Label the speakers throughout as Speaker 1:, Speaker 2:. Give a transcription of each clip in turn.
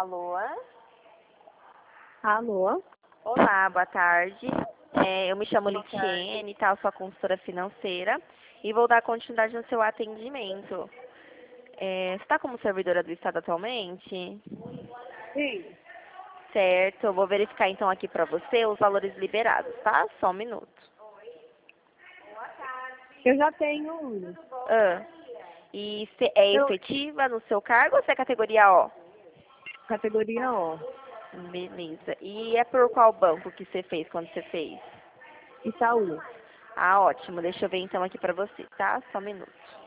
Speaker 1: Alô?
Speaker 2: Alô?
Speaker 1: Olá, boa tarde. Eu me chamo
Speaker 2: Boa tarde.
Speaker 1: Litiene, tá? Eu sou a consultora financeira e vou dar continuidade no seu atendimento. Você está como servidora do Estado atualmente?
Speaker 2: Sim.
Speaker 1: Certo, eu vou verificar então aqui para você os valores liberados, tá? Só um minuto.
Speaker 2: Eu já tenho um.
Speaker 1: Ah, e você é
Speaker 2: Eu,
Speaker 1: efetiva no seu cargo ou você é categoria O?
Speaker 2: categoria O.
Speaker 1: Beleza. E é por qual banco que você fez quando você fez?
Speaker 2: Itaú.
Speaker 1: Ah, ótimo. Deixa eu ver então aqui pra você, tá? Só um minuto.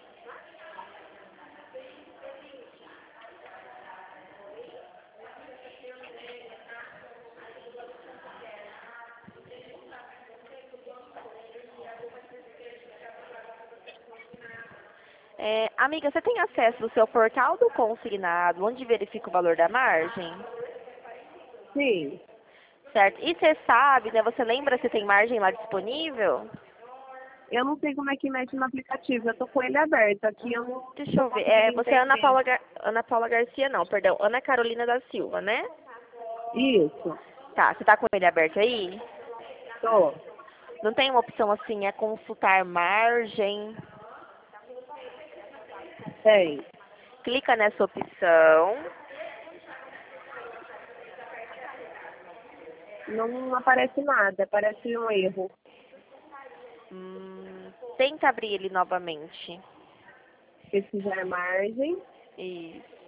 Speaker 1: Amiga, você tem acesso ao seu portal do consignado, onde verifica o valor da margem?
Speaker 2: Sim.
Speaker 1: Certo. E você sabe, né? Você lembra se tem margem lá disponível?
Speaker 2: Eu não sei como é que mexe no aplicativo. Eu tô com ele aberto aqui. Eu não
Speaker 1: Deixa
Speaker 2: tô
Speaker 1: eu ver.
Speaker 2: conseguindo
Speaker 1: Você é Ana
Speaker 2: entender.
Speaker 1: Paula, Ana Paula Garcia, não, perdão. Ana Carolina da Silva, né?
Speaker 2: Isso.
Speaker 1: Tá, você tá com ele aberto aí?
Speaker 2: Tô.
Speaker 1: Não tem uma opção assim, é consultar margem?
Speaker 2: Tem.
Speaker 1: Clica nessa opção.
Speaker 2: Não aparece nada. Aparece um erro.
Speaker 1: Tenta abrir ele novamente.
Speaker 2: Pesquisar margem.
Speaker 1: Isso.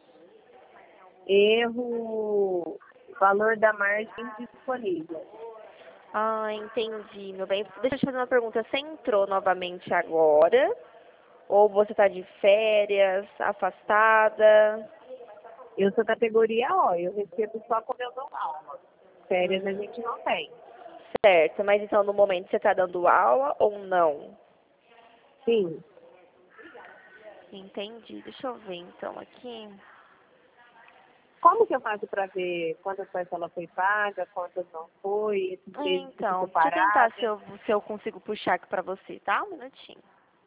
Speaker 2: Erro. Valor da margem disponível.
Speaker 1: Ah, entendi, meu bem. Deixa eu te fazer uma pergunta. Você entrou novamente agora? Ou você está de férias, afastada?
Speaker 2: Eu sou categoria O. Eu recebo só quando eu dou aula. Férias a
Speaker 1: Hum,
Speaker 2: gente não tem.
Speaker 1: certo, mas então no momento você está dando aula ou não?
Speaker 2: Sim.
Speaker 1: Entendi. Deixa eu ver então aqui.
Speaker 2: Como que eu faço para ver quantas parcelas foi paga, quantas não foi, esses meses que ficou
Speaker 1: Então, deixa eu tentar se
Speaker 2: parada?
Speaker 1: eu consigo puxar aqui pra você, tá? Um minutinho.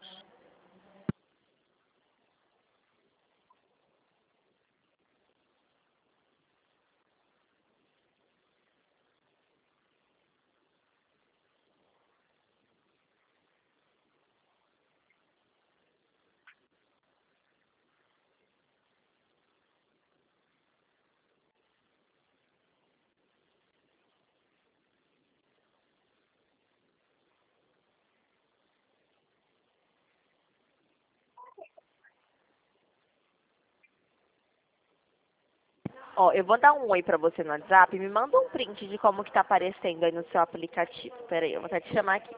Speaker 1: Ó, eu vou dar um oi pra você no WhatsApp. Me manda um print de como que tá aparecendo aí no seu aplicativo. Pera aí, eu vou até te chamar aqui.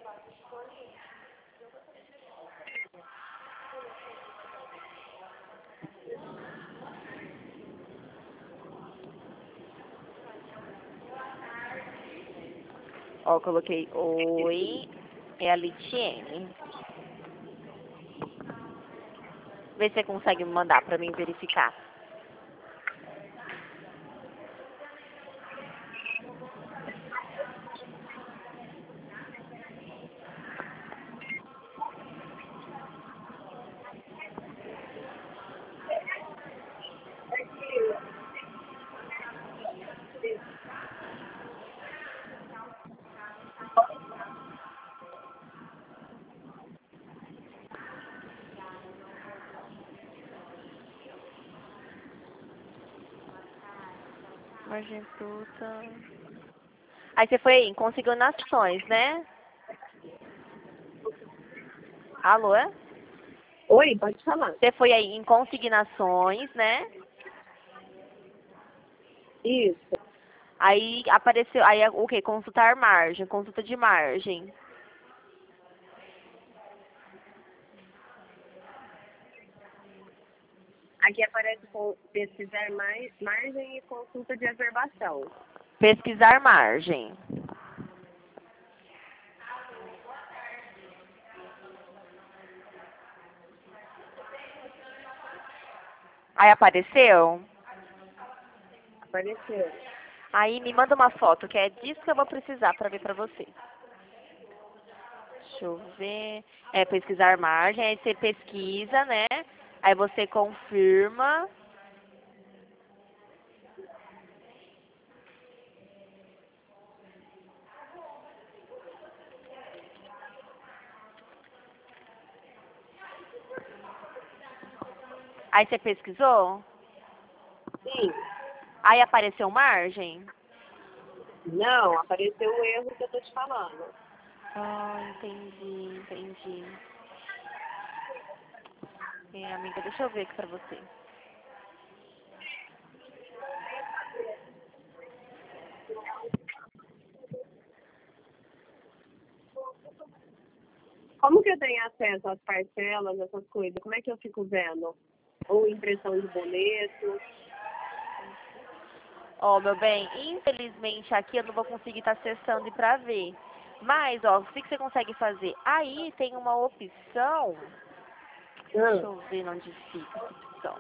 Speaker 1: Ó, coloquei oi, é a Litiene. Vê se você consegue me mandar pra mim verificar. Margem bruta. Aí você foi aí em consignações, né? Alô? É?
Speaker 2: Oi, pode falar.
Speaker 1: Você foi aí em consignações, né?
Speaker 2: Isso.
Speaker 1: Aí apareceu, aí o que? Consultar margem, consulta de margem.
Speaker 2: Aqui aparece pesquisar margem e consulta de averbação.
Speaker 1: Pesquisar margem. Aí apareceu?
Speaker 2: Apareceu.
Speaker 1: Aí me manda uma foto, que é disso que eu vou precisar para ver para você. Deixa eu ver. É pesquisar margem, aí você pesquisa, né? Aí você confirma. Aí você pesquisou?
Speaker 2: Sim.
Speaker 1: Aí apareceu margem?
Speaker 2: Não, apareceu o erro que eu tô te falando.
Speaker 1: Ah, entendi. Amiga, deixa eu ver aqui pra você.
Speaker 2: Como que eu tenho acesso às parcelas, essas coisas? Como é que eu fico vendo? Ou impressão de boleto?
Speaker 1: Ó, meu bem, infelizmente aqui eu não vou conseguir estar acessando e pra ver. Mas, ó, o que você consegue fazer? Aí tem uma opção. Deixa eu ver onde fica essa opção.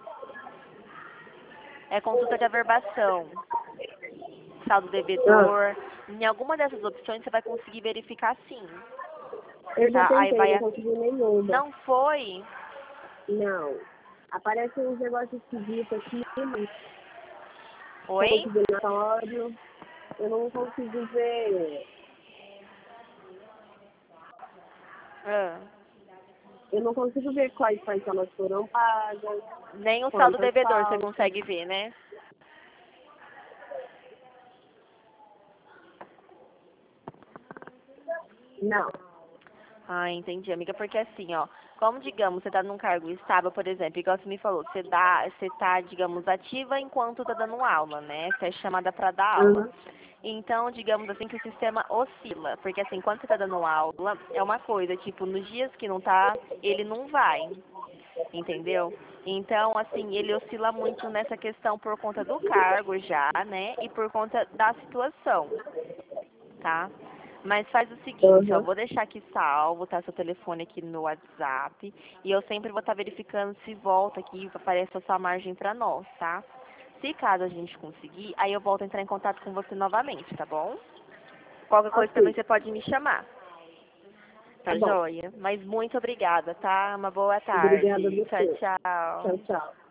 Speaker 1: É consulta de averbação, saldo devedor. Em alguma dessas opções você vai conseguir verificar sim.
Speaker 2: Eu já
Speaker 1: Tá? Aí
Speaker 2: tentei,
Speaker 1: vai.
Speaker 2: não consegui nenhuma.
Speaker 1: Não foi?
Speaker 2: Não. Aparecem uns negócios esquisitos aqui,
Speaker 1: Oi?
Speaker 2: consignatório. Eu não consigo ver.
Speaker 1: Ah.
Speaker 2: Eu não consigo ver quais parcelas foram pagas,
Speaker 1: Nem o saldo
Speaker 2: quantas
Speaker 1: devedor você
Speaker 2: faltam.
Speaker 1: consegue ver, né?
Speaker 2: Não.
Speaker 1: Ah, entendi, amiga, porque assim, ó, como digamos, você tá num cargo estável, por exemplo, igual você me falou, você tá, digamos, ativa enquanto tá dando aula, né? Você é chamada para dar aula.
Speaker 2: Uhum.
Speaker 1: Então, digamos assim que o sistema oscila, porque assim, quando você tá dando aula, é uma coisa, tipo, nos dias que não tá, ele não vai, entendeu? Então, assim, ele oscila muito nessa questão por conta do cargo já, né? E por conta da situação, tá? Mas faz o seguinte, ó,
Speaker 2: Uhum.
Speaker 1: vou deixar aqui salvo, tá? Seu telefone aqui no WhatsApp. E eu sempre vou estar verificando se volta aqui, aparece a sua margem pra nós, tá? Se caso a gente conseguir, aí eu volto a entrar em contato com você novamente, tá bom? Qualquer coisa também
Speaker 2: Ok.
Speaker 1: você pode me chamar,
Speaker 2: Tá
Speaker 1: tá
Speaker 2: bom.
Speaker 1: joia? Mas muito obrigada, tá? Uma boa
Speaker 2: Obrigada a
Speaker 1: tarde. Tchau,
Speaker 2: você.
Speaker 1: tchau.
Speaker 2: Tchau, tchau.